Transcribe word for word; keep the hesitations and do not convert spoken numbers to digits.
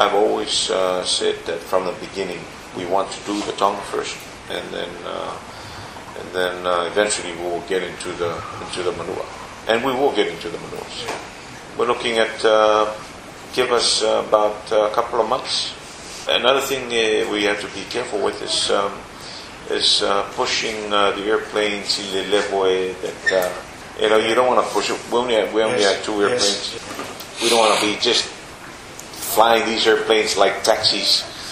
I've always uh, said that from the beginning we want to do the Tonga first, and then uh, and then uh, eventually we will get into the into the Manua, and we will get into the Manuas. We're looking at uh, give us uh, about a couple of months. Another thing uh, we have to be careful with is um, is uh, pushing uh, the airplanes in the level that uh, you know you don't want to push it. We only have, we only Yes, have two airplanes. yes. We don't want to be just flying these airplanes like taxis